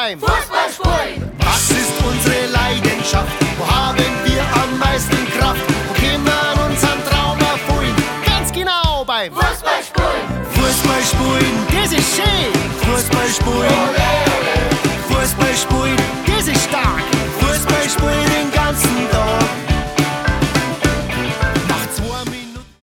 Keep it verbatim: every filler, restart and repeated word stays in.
beim Fußballspielen. Was ist unsere Leidenschaft? Wo haben wir am meisten Kraft? Wo können wir unseren Traum erfüllen? Ganz genau beim Fußballspielen. Fußballspielen, das ist schön. Fußballspielen, Fußballspielen.